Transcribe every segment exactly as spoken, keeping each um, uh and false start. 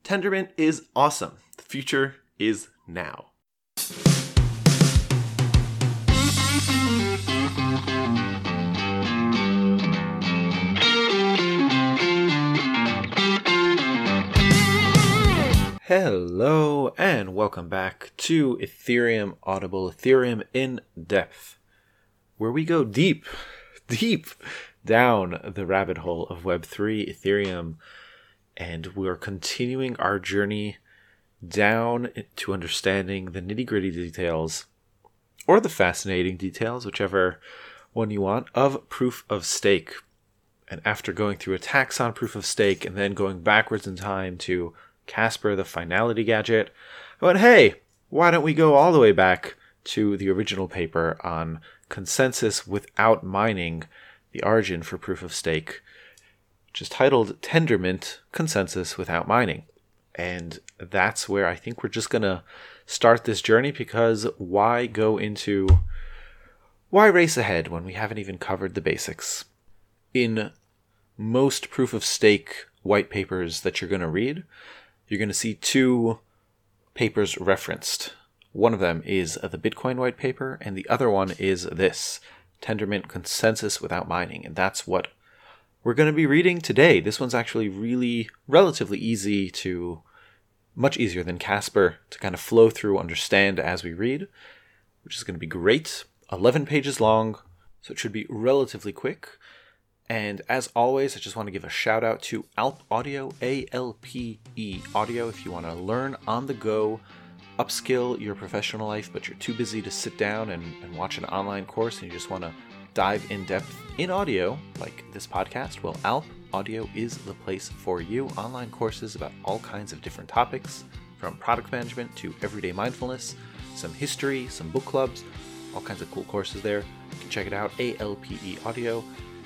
Tendermint is awesome. The future is now. Hello, and welcome back to Ethereum Audible, Ethereum in Depth, where we go deep, deep down the rabbit hole of Web three, Ethereum, and we're continuing our journey down to understanding the nitty-gritty details, or the fascinating details, whichever one you want, of Proof of Stake. And after going through attacks on Proof of Stake and then going backwards in time to Casper, the finality gadget, I went, hey, why don't we go all the way back to the original paper on consensus without mining, the origin for Proof of Stake, which is titled Tendermint Consensus Without Mining. And that's where I think we're just going to start this journey, because why go into, why race ahead when we haven't even covered the basics? In most Proof of Stake white papers that you're going to read, you're going to see two papers referenced. One of them is the Bitcoin white paper, and the other one is this, Tendermint Consensus Without Mining. And that's what we're going to be reading today. This one's actually really relatively easy to, much easier than Casper, to kind of flow through, understand as we read, which is going to be great. eleven pages long, so it should be relatively quick. And as always, I just want to give a shout out to Alp Audio, A L P E Audio, if you want to learn on the go, upskill your professional life, but you're too busy to sit down and, and watch an online course and you just want to dive in depth in audio, like this podcast. Well, Alp Audio is the place for you. Online courses about all kinds of different topics, from product management to everyday mindfulness, some history, some book clubs, all kinds of cool courses there. You can check it out, A L P E Audio.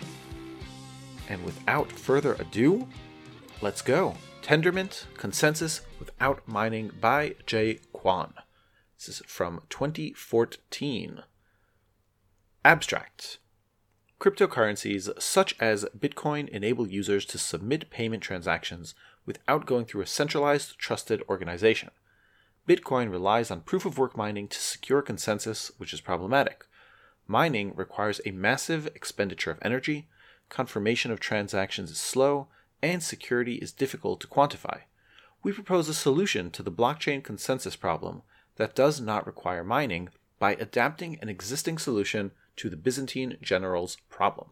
And without further ado, let's go. Tendermint Consensus Without Mining by Jae Kwon. This is from twenty fourteen. Abstract. Cryptocurrencies such as Bitcoin enable users to submit payment transactions without going through a centralized, trusted organization. Bitcoin relies on proof-of-work mining to secure consensus, which is problematic. Mining requires a massive expenditure of energy, confirmation of transactions is slow, and security is difficult to quantify. We propose a solution to the blockchain consensus problem that does not require mining by adapting an existing solution to the Byzantine generals' problem.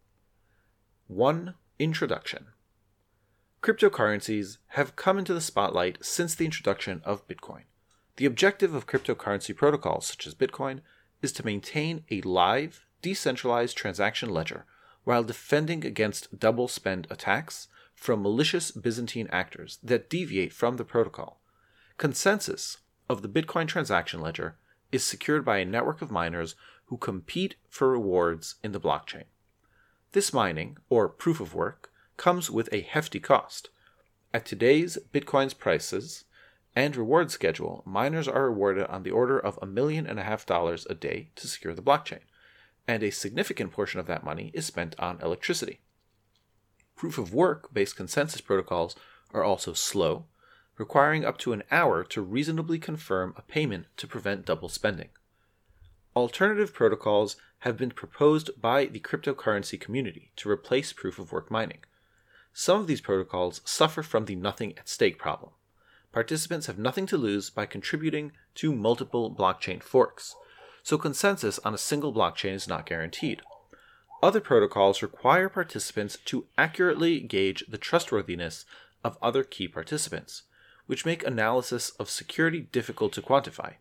one. Introduction. Cryptocurrencies have come into the spotlight since the introduction of Bitcoin. The objective of cryptocurrency protocols such as Bitcoin is to maintain a live, decentralized transaction ledger while defending against double spend attacks from malicious Byzantine actors that deviate from the protocol. Consensus of the Bitcoin transaction ledger is secured by a network of miners who compete for rewards in the blockchain. This mining, or proof of work, comes with a hefty cost. At today's Bitcoin's prices and reward schedule, miners are rewarded on the order of a million and a half dollars a day to secure the blockchain, and a significant portion of that money is spent on electricity. Proof-of-work-based consensus protocols are also slow, requiring up to an hour to reasonably confirm a payment to prevent double spending. Alternative protocols have been proposed by the cryptocurrency community to replace proof-of-work mining. Some of these protocols suffer from the nothing at stake problem. Participants have nothing to lose by contributing to multiple blockchain forks, so consensus on a single blockchain is not guaranteed. Other protocols require participants to accurately gauge the trustworthiness of other key participants, which make analysis of security difficult to quantify.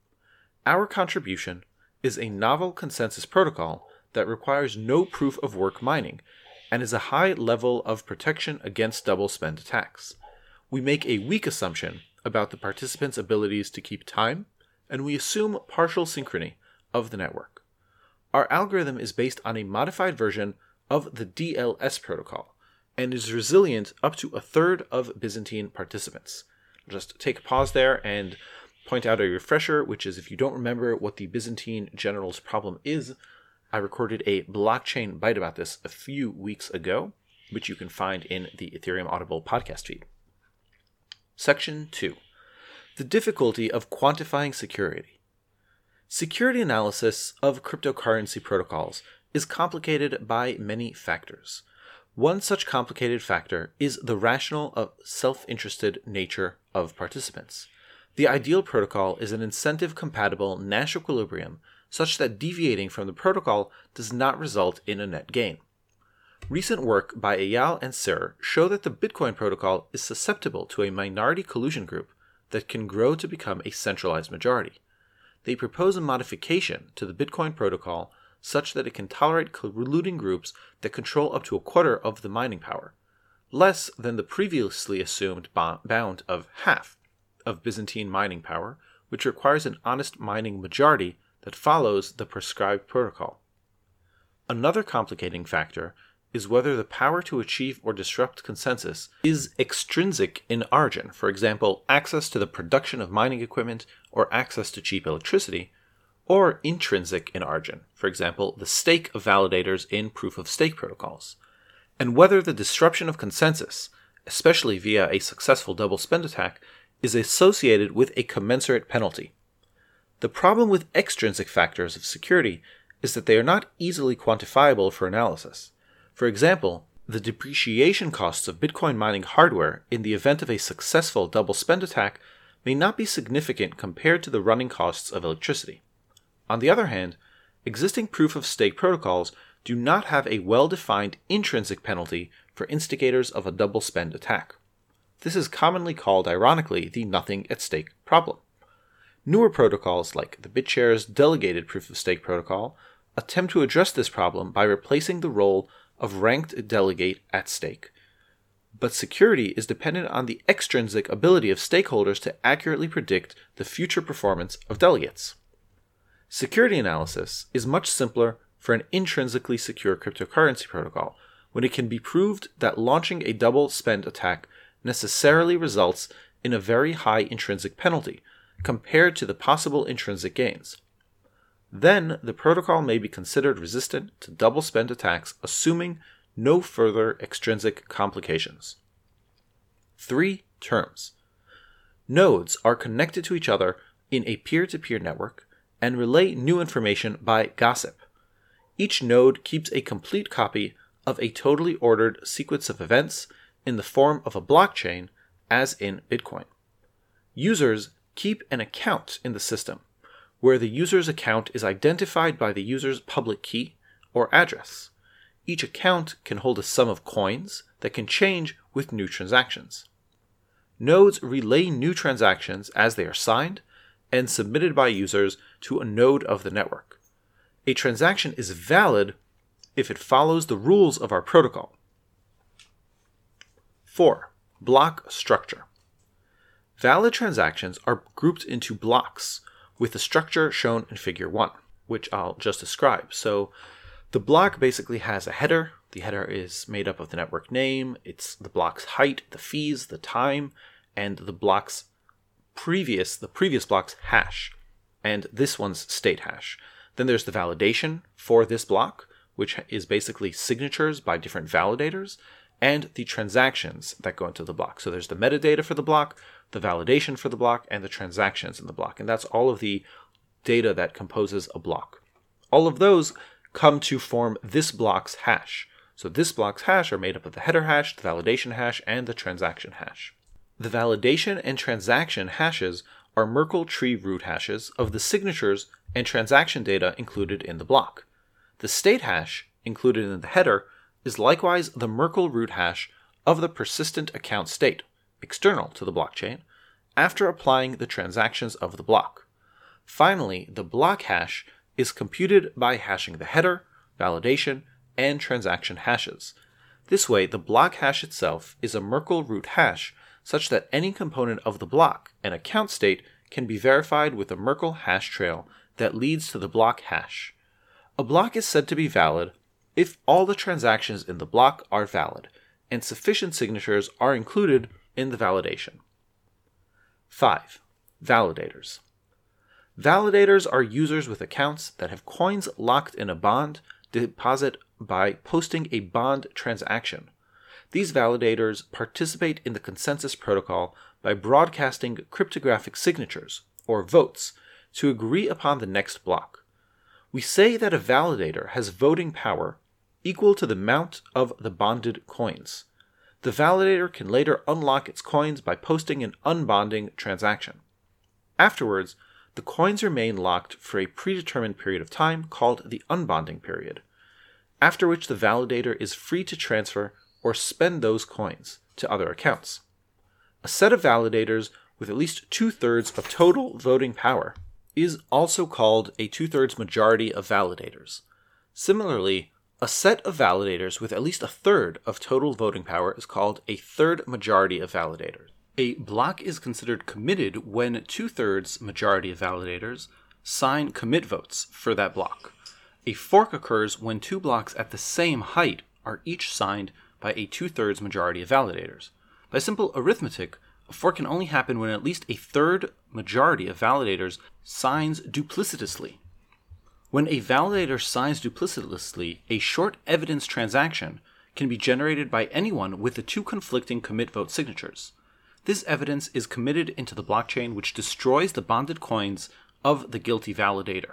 Our contribution is a novel consensus protocol that requires no proof-of-work mining and is a high level of protection against double spend attacks. We make a weak assumption about the participants' abilities to keep time, and we assume partial synchrony of the network. Our algorithm is based on a modified version of the D L S protocol and is resilient up to a third of Byzantine participants. Just take a pause there and point out a refresher, which is if you don't remember what the Byzantine generals' problem is, I recorded a blockchain bite about this a few weeks ago, which you can find in the Ethereum Audible podcast feed. Section two. The difficulty of quantifying security. Security analysis of cryptocurrency protocols is complicated by many factors. One such complicated factor is the rational of self-interested nature of participants. The ideal protocol is an incentive-compatible Nash equilibrium such that deviating from the protocol does not result in a net gain. Recent work by Eyal and Sir show that the Bitcoin protocol is susceptible to a minority collusion group that can grow to become a centralized majority. They propose a modification to the Bitcoin protocol such that it can tolerate colluding groups that control up to a quarter of the mining power, less than the previously assumed bound of half of Byzantine mining power, which requires an honest mining majority that follows the prescribed protocol. Another complicating factor is whether the power to achieve or disrupt consensus is extrinsic in origin, for example, access to the production of mining equipment or access to cheap electricity, or intrinsic in origin, for example, the stake of validators in proof-of-stake protocols, and whether the disruption of consensus, especially via a successful double spend attack, is associated with a commensurate penalty. The problem with extrinsic factors of security is that they are not easily quantifiable for analysis. For example, the depreciation costs of Bitcoin mining hardware in the event of a successful double spend attack may not be significant compared to the running costs of electricity. On the other hand, existing proof-of-stake protocols do not have a well-defined intrinsic penalty for instigators of a double spend attack. This is commonly called, ironically, the nothing at stake problem. Newer protocols like the BitShares delegated proof-of-stake protocol attempt to address this problem by replacing the role of ranked delegate at stake. But security is dependent on the extrinsic ability of stakeholders to accurately predict the future performance of delegates. Security analysis is much simpler for an intrinsically secure cryptocurrency protocol when it can be proved that launching a double spend attack necessarily results in a very high intrinsic penalty compared to the possible intrinsic gains. Then the protocol may be considered resistant to double spend attacks, assuming no further extrinsic complications. Three terms. Nodes are connected to each other in a peer-to-peer network and relay new information by gossip. Each node keeps a complete copy of a totally ordered sequence of events in the form of a blockchain, as in Bitcoin. Users keep an account in the system, where the user's account is identified by the user's public key or address. Each account can hold a sum of coins that can change with new transactions. Nodes relay new transactions as they are signed and submitted by users to a node of the network. A transaction is valid if it follows the rules of our protocol. four. Block structure. Valid transactions are grouped into blocks with the structure shown in Figure one, which I'll just describe. So the block basically has a header. The header is made up of the network name, it's the block's height, the fees, the time, and the block's previous, the previous block's hash, and this one's state hash. Then there's the validation for this block, which is basically signatures by different validators, and the transactions that go into the block. So there's the metadata for the block, the validation for the block, and the transactions in the block. And that's all of the data that composes a block. All of those come to form this block's hash. So this block's hash are made up of the header hash, the validation hash, and the transaction hash. The validation and transaction hashes are Merkle tree root hashes of the signatures and transaction data included in the block. The state hash, included in the header, is likewise the Merkle root hash of the persistent account state, external to the blockchain, after applying the transactions of the block. Finally, the block hash is computed by hashing the header, validation, and transaction hashes. This way, the block hash itself is a Merkle root hash such that any component of the block, an account state, can be verified with a Merkle hash trail that leads to the block hash. A block is said to be valid if all the transactions in the block are valid and sufficient signatures are included in the validation. five. Validators. Validators are users with accounts that have coins locked in a bond deposit by posting a bond transaction. These validators participate in the consensus protocol by broadcasting cryptographic signatures, or votes, to agree upon the next block. We say that a validator has voting power equal to the amount of the bonded coins. The validator can later unlock its coins by posting an unbonding transaction. Afterwards, the coins remain locked for a predetermined period of time called the unbonding period, after which the validator is free to transfer or spend those coins to other accounts. A set of validators with at least two-thirds of total voting power is also called a two-thirds majority of validators. Similarly, a set of validators with at least a third of total voting power is called a third majority of validators. A block is considered committed when two-thirds majority of validators sign commit votes for that block. A fork occurs when two blocks at the same height are each signed by a two-thirds majority of validators. By simple arithmetic, a fork can only happen when at least a third majority of validators signs duplicitously. When a validator signs duplicitously, a short evidence transaction can be generated by anyone with the two conflicting commit vote signatures. This evidence is committed into the blockchain, which destroys the bonded coins of the guilty validator.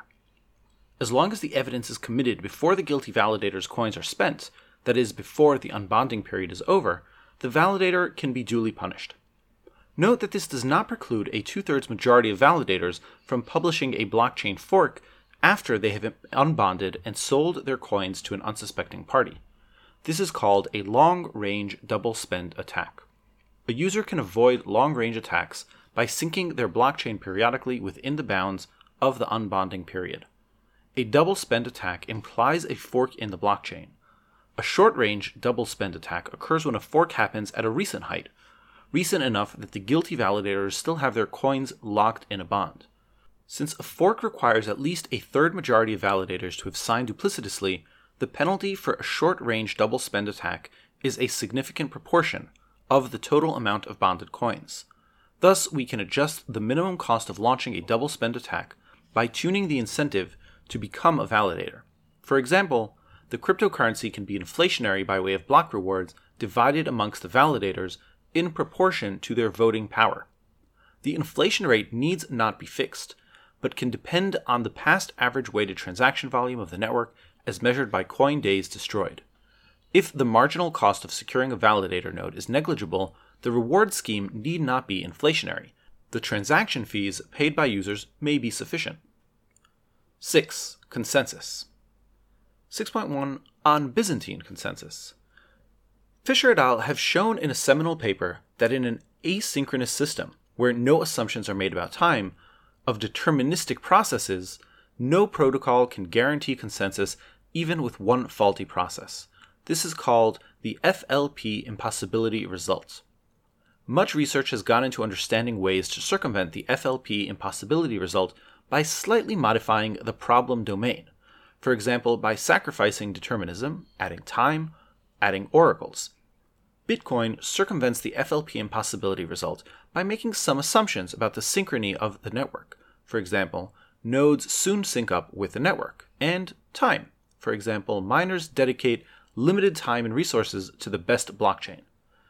As long as the evidence is committed before the guilty validator's coins are spent, that is, before the unbonding period is over, the validator can be duly punished. Note that this does not preclude a two-thirds majority of validators from publishing a blockchain fork after they have unbonded and sold their coins to an unsuspecting party. This is called a long-range double-spend attack. A user can avoid long-range attacks by syncing their blockchain periodically within the bounds of the unbonding period. A double-spend attack implies a fork in the blockchain. A short-range double-spend attack occurs when a fork happens at a recent height, recent enough that the guilty validators still have their coins locked in a bond. Since a fork requires at least a third majority of validators to have signed duplicitously, the penalty for a short-range double-spend attack is a significant proportion of the total amount of bonded coins. Thus, we can adjust the minimum cost of launching a double-spend attack by tuning the incentive to become a validator. For example, the cryptocurrency can be inflationary by way of block rewards divided amongst the validators in proportion to their voting power. The inflation rate needs not be fixed, but can depend on the past average weighted transaction volume of the network as measured by coin days destroyed. If the marginal cost of securing a validator node is negligible, the reward scheme need not be inflationary. The transaction fees paid by users may be sufficient. six. Consensus. six point one. On Byzantine consensus. Fisher et al. Have shown in a seminal paper that in an asynchronous system, where no assumptions are made about time, of deterministic processes, no protocol can guarantee consensus even with one faulty process. This is called the F L P impossibility result. Much research has gone into understanding ways to circumvent the F L P impossibility result by slightly modifying the problem domain, for example by sacrificing determinism, adding time, adding oracles. Bitcoin circumvents the F L P impossibility result by making some assumptions about the synchrony of the network. For example, nodes soon sync up with the network, and time. For example, miners dedicate limited time and resources to the best blockchain.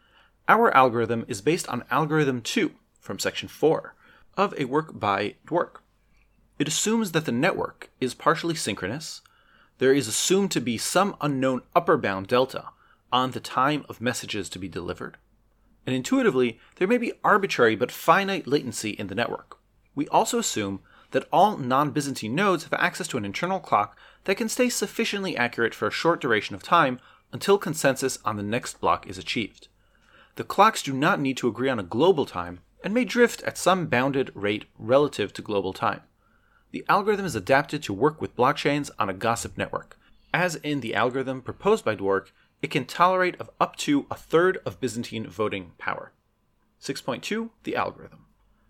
Our algorithm is based on algorithm two from section four of a work by Dwork. It assumes that the network is partially synchronous. There is assumed to be some unknown upper bound delta on the time of messages to be delivered. And intuitively, there may be arbitrary but finite latency in the network. We also assume that all non-Byzantine nodes have access to an internal clock that can stay sufficiently accurate for a short duration of time until consensus on the next block is achieved. The clocks do not need to agree on a global time and may drift at some bounded rate relative to global time. The algorithm is adapted to work with blockchains on a gossip network. As in the algorithm proposed by Dwork, it can tolerate of up to a third of Byzantine voting power. six point two. The algorithm.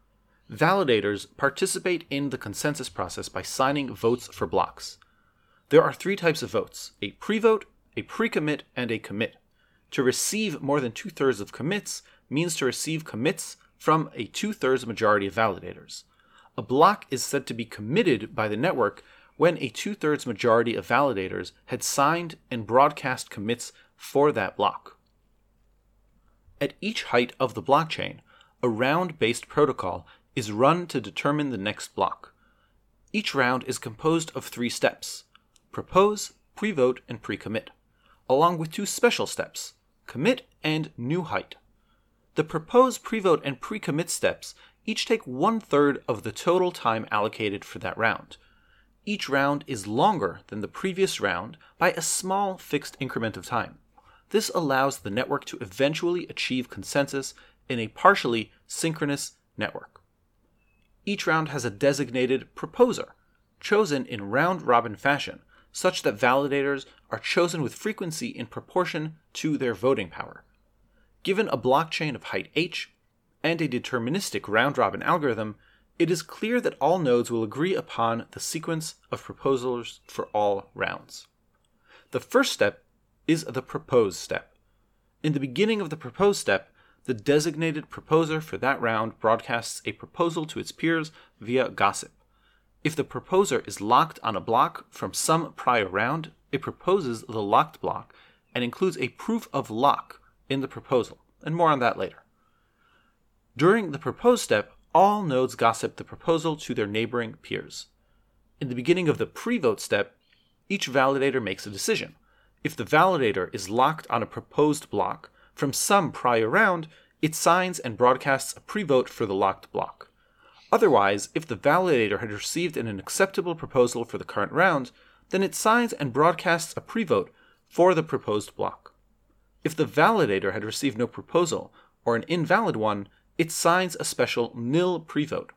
Validators participate in the consensus process by signing votes for blocks. There are three types of votes: a pre-vote, a pre-commit, and a commit. To receive more than two-thirds of commits means to receive commits from a two-thirds majority of validators. A block is said to be committed by the network when a two-thirds majority of validators had signed and broadcast commits for that block. At each height of the blockchain, a round-based protocol is run to determine the next block. Each round is composed of three steps: propose, pre-vote, and pre-commit, along with two special steps: commit and new height. The propose, pre-vote, and pre-commit steps each take one-third of the total time allocated for that round. Each round is longer than the previous round by a small fixed increment of time. This allows the network to eventually achieve consensus in a partially synchronous network. Each round has a designated proposer, chosen in round-robin fashion, such that validators are chosen with frequency in proportion to their voting power. Given a blockchain of height h and a deterministic round-robin algorithm, it is clear that all nodes will agree upon the sequence of proposals for all rounds. The first step is the propose step. In the beginning of the propose step, the designated proposer for that round broadcasts a proposal to its peers via gossip. If the proposer is locked on a block from some prior round, it proposes the locked block and includes a proof of lock in the proposal, and more on that later. During the propose step, all nodes gossip the proposal to their neighboring peers. In the beginning of the pre-vote step, each validator makes a decision. If the validator is locked on a proposed block from some prior round, it signs and broadcasts a pre-vote for the locked block. Otherwise, if the validator had received an acceptable proposal for the current round, then it signs and broadcasts a pre-vote for the proposed block. If the validator had received no proposal or an invalid one, it signs a special nil pre-vote.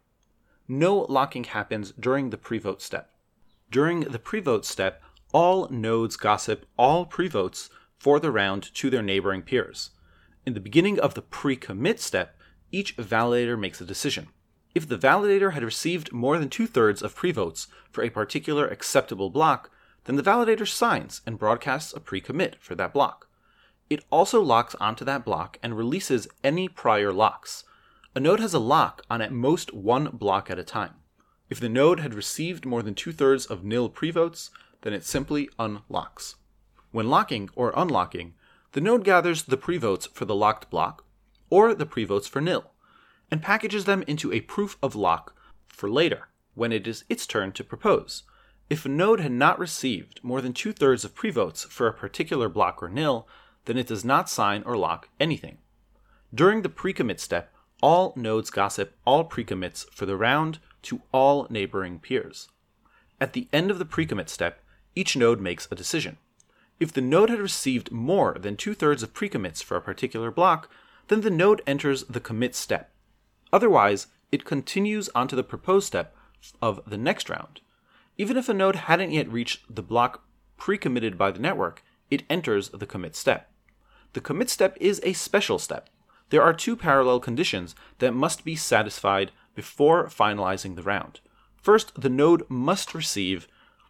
No locking happens during the pre-vote step. During the pre-vote step, all nodes gossip all pre-votes for the round to their neighboring peers. In the beginning of the pre-commit step, each validator makes a decision. If the validator had received more than two-thirds of pre-votes for a particular acceptable block, then the validator signs and broadcasts a pre-commit for that block. It also locks onto that block and releases any prior locks. A node has a lock on at most one block at a time. If the node had received more than two-thirds of nil pre-votes, then it simply unlocks. When locking or unlocking, the node gathers the pre-votes for the locked block, or the pre-votes for nil, and packages them into a proof of lock for later, when it is its turn to propose. If a node had not received more than two-thirds of pre-votes for a particular block or nil, then it does not sign or lock anything. During the pre-commit step, all nodes gossip all pre-commits for the round to all neighboring peers. At the end of the pre-commit step, each node makes a decision. If the node had received more than two-thirds of pre-commits for a particular block, then the node enters the commit step. Otherwise, it continues onto the propose step of the next round. Even if a node hadn't yet reached the block pre-committed by the network, it enters the commit step. The commit step is a special step. There are two parallel conditions that must be satisfied before finalizing the round. First, the node must receive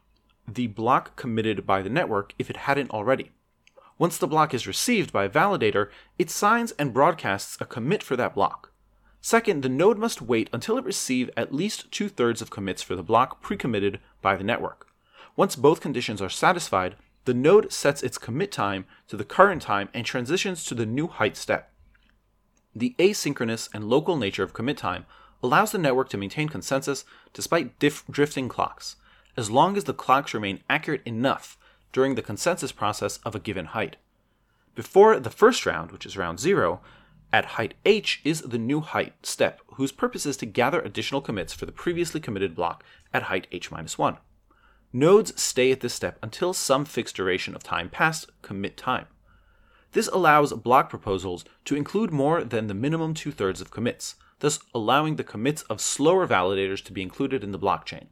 the block committed by the network if it hadn't already. Once the block is received by a validator, it signs and broadcasts a commit for that block. Second, the node must wait until it receives at least two-thirds of commits for the block pre-committed by the network. Once both conditions are satisfied, the node sets its commit time to the current time and transitions to the new height step. The asynchronous and local nature of commit time allows the network to maintain consensus despite dif- drifting clocks, as long as the clocks remain accurate enough during the consensus process of a given height. Before the first round, which is round zero, at height h is the new height step, whose purpose is to gather additional commits for the previously committed block at height h minus one. Nodes stay at this step until some fixed duration of time past commit time. This allows block proposals to include more than the minimum two-thirds of commits, thus allowing the commits of slower validators to be included in the blockchain.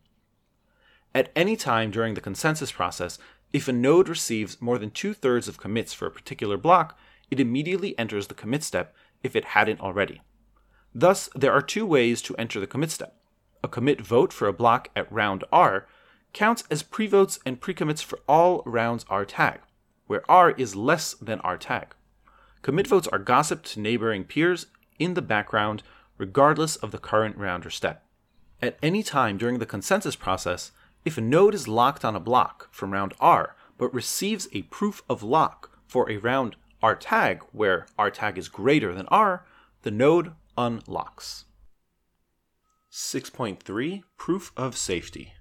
At any time during the consensus process, if a node receives more than two-thirds of commits for a particular block, it immediately enters the commit step if it hadn't already. Thus, there are two ways to enter the commit step. A commit vote for a block at round R counts as pre-votes and pre-commits for all rounds R tag, where R is less than R tag. Commit votes are gossiped to neighboring peers in the background, regardless of the current round or step. At any time during the consensus process, if a node is locked on a block from round R, but receives a proof of lock for a round R tag where R tag is greater than R, the node unlocks. six point three Proof of Safety.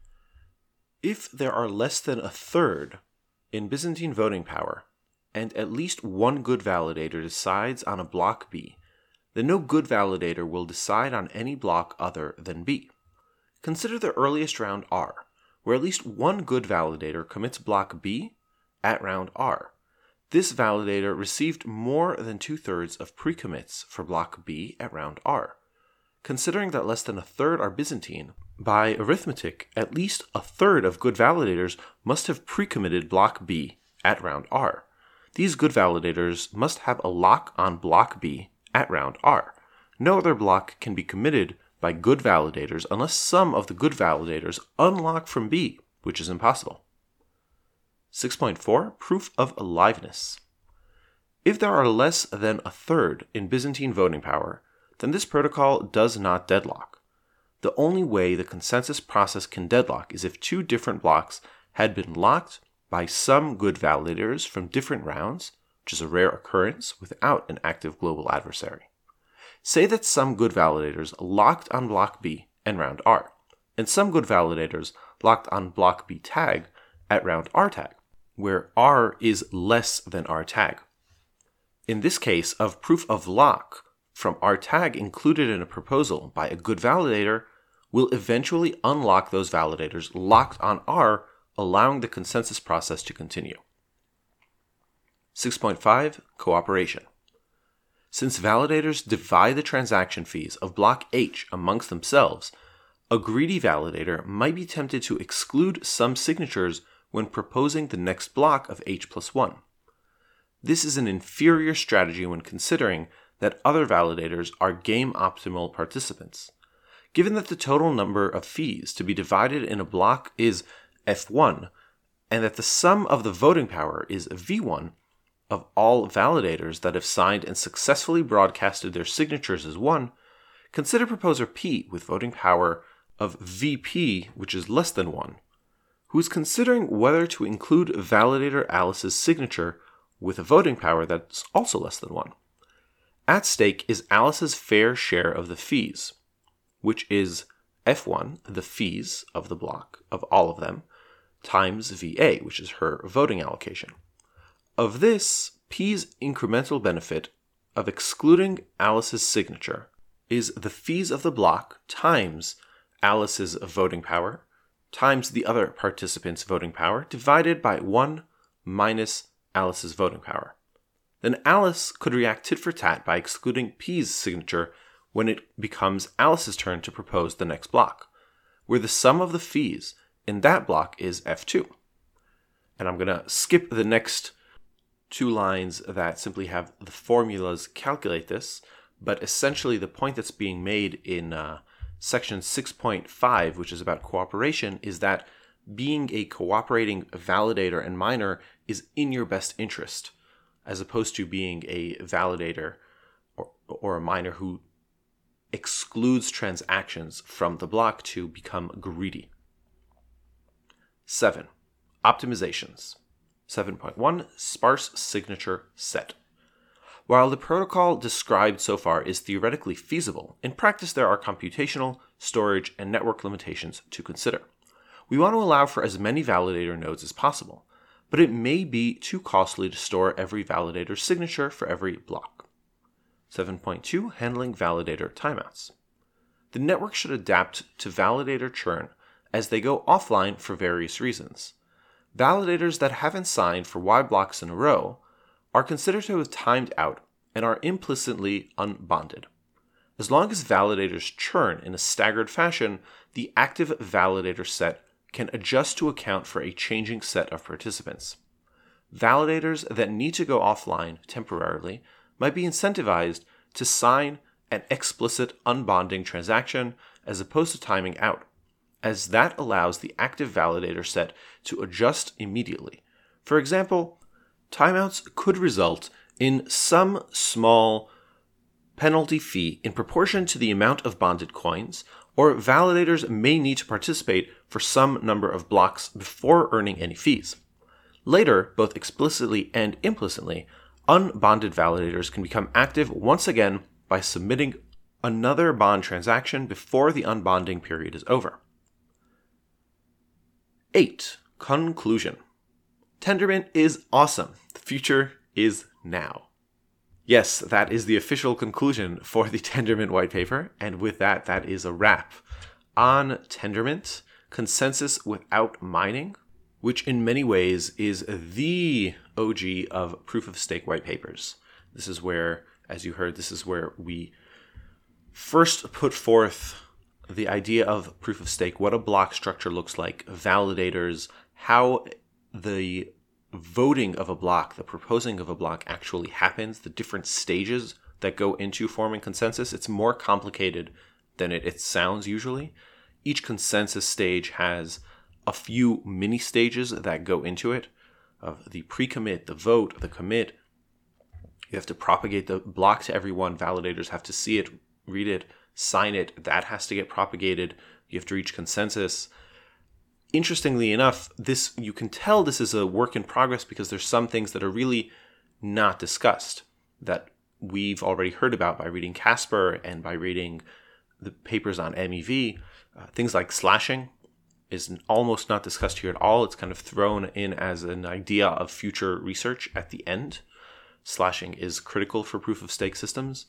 If there are less than a third in Byzantine voting power, and at least one good validator decides on a block B, then no good validator will decide on any block other than B. Consider the earliest round R, where at least one good validator commits block B at round R. This validator received more than two-thirds of pre-commits for block B at round R. Considering that less than a third are Byzantine, by arithmetic, at least a third of good validators must have pre-committed block B at round R. These good validators must have a lock on block B at round R. No other block can be committed by good validators unless some of the good validators unlock from B, which is impossible. six point four Proof of Aliveness. If there are less than a third in Byzantine voting power, then this protocol does not deadlock. The only way the consensus process can deadlock is if two different blocks had been locked by some good validators from different rounds, which is a rare occurrence without an active global adversary. Say that some good validators locked on block B and round R, and some good validators locked on block B tag at round R tag, where R is less than R tag. In this case of proof of lock from R tag included in a proposal by a good validator will eventually unlock those validators locked on R, allowing the consensus process to continue. six point five Cooperation. Since validators divide the transaction fees of block H amongst themselves, a greedy validator might be tempted to exclude some signatures when proposing the next block of H plus one. This is an inferior strategy when considering that other validators are game optimal participants. Given that the total number of fees to be divided in a block is F one, and that the sum of the voting power is V one, of all validators that have signed and successfully broadcasted their signatures as one, consider proposer P with voting power of V P, which is less than one, who is considering whether to include validator Alice's signature with a voting power that's also less than one. At stake is Alice's fair share of the fees, which is F one, the fees of the block, of all of them, times V A, which is her voting allocation. Of this, P's incremental benefit of excluding Alice's signature is the fees of the block times Alice's voting power times the other participants' voting power divided by one minus Alice's voting power. Then Alice could react tit for tat by excluding P's signature when it becomes Alice's turn to propose the next block, where the sum of the fees in that block is F two. And I'm going to skip the next two lines that simply have the formulas calculate this, but essentially the point that's being made in uh, section six point five, which is about cooperation, is that being a cooperating validator and miner is in your best interest, as opposed to being a validator or, or a miner who excludes transactions from the block to become greedy. seven. Optimizations. seven point one Sparse Signature Set. While the protocol described so far is theoretically feasible, in practice there are computational, storage, and network limitations to consider. We want to allow for as many validator nodes as possible, but it may be too costly to store every validator's signature for every block. seven point two Handling Validator Timeouts. The network should adapt to validator churn as they go offline for various reasons. Validators that haven't signed for Y blocks in a row are considered to have timed out and are implicitly unbonded. As long as validators churn in a staggered fashion, the active validator set can adjust to account for a changing set of participants. Validators that need to go offline temporarily might be incentivized to sign an explicit unbonding transaction as opposed to timing out, as that allows the active validator set to adjust immediately. For example, timeouts could result in some small penalty fee in proportion to the amount of bonded coins, or validators may need to participate for some number of blocks before earning any fees. Later, both explicitly and implicitly, unbonded validators can become active once again by submitting another bond transaction before the unbonding period is over. eight. Conclusion. Tendermint is awesome. The future is now. Yes, that is the official conclusion for the Tendermint white paper, and with that, that is a wrap on Tendermint, consensus without mining, which in many ways is the O G of proof-of-stake white papers. This is where, as you heard, this is where we first put forth the idea of proof-of-stake, what a block structure looks like, validators, how the voting of a block, the proposing of a block actually happens, the different stages that go into forming consensus. It's more complicated than it, it sounds usually. Each consensus stage has a few mini stages that go into it, of the pre-commit, the vote, the commit. You have to propagate the block to everyone. Validators have to see it, read it, sign it. That has to get propagated. You have to reach consensus. Interestingly enough, this you can tell this is a work in progress because there's some things that are really not discussed that we've already heard about by reading Casper and by reading the papers on M E V. Uh, things like slashing is almost not discussed here at all. It's kind of thrown in as an idea of future research at the end. Slashing is critical for proof-of-stake systems.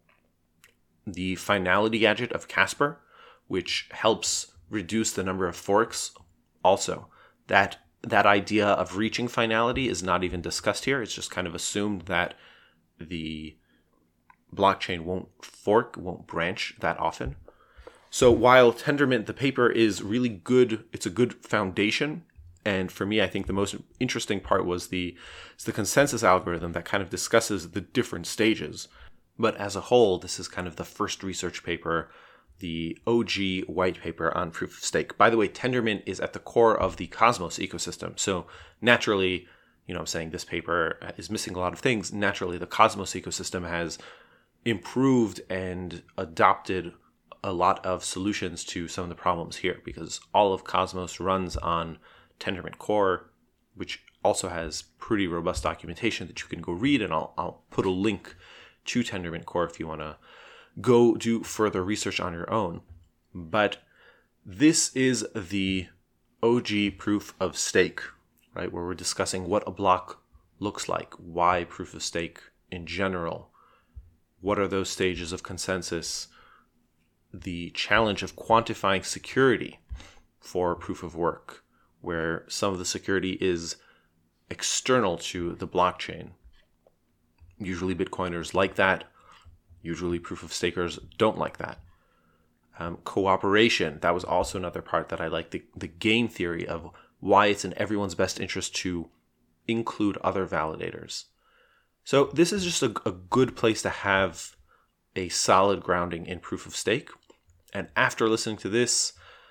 The finality gadget of Casper, which helps reduce the number of forks. Also, that that idea of reaching finality is not even discussed here. It's just kind of assumed that the blockchain won't fork, won't branch that often. So while Tendermint, the paper, is really good, it's a good foundation. And for me, I think the most interesting part was the, is the consensus algorithm that kind of discusses the different stages. But as a whole, this is kind of the first research paper, the O G white paper on proof of stake. By the way, Tendermint is at the core of the Cosmos ecosystem. So naturally, you know, I'm saying this paper is missing a lot of things. Naturally, the Cosmos ecosystem has improved and adopted a lot of solutions to some of the problems here because all of Cosmos runs on Tendermint Core, which also has pretty robust documentation that you can go read. And I'll, I'll put a link to Tendermint Core if you want to go do further research on your own. But this is the O G proof of stake, right? Where we're discussing what a block looks like, why proof of stake in general, what are those stages of consensus, the challenge of quantifying security for proof of work, where some of the security is external to the blockchain. Usually Bitcoiners like that. Usually proof of stakers don't like that. Um, cooperation, that was also another part that I like, the, the game theory of why it's in everyone's best interest to include other validators. So this is just a, a good place to have a solid grounding in proof of stake. And after listening to this,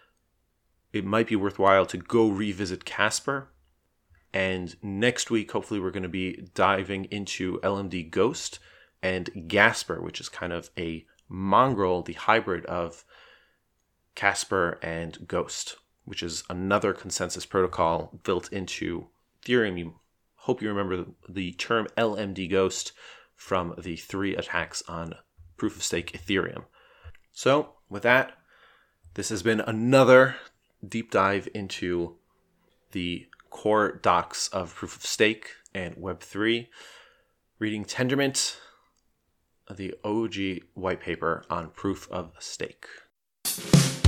it might be worthwhile to go revisit Casper. And next week, hopefully, we're going to be diving into L M D Ghost and Gasper, which is kind of a mongrel, the hybrid of Casper and Ghost, which is another consensus protocol built into Ethereum. You hope you remember the term L M D Ghost from the three attacks on proof of stake Ethereum. So with that, this has been another deep dive into the core docs of proof of stake and Web three, reading Tendermint, the O G white paper on proof of stake.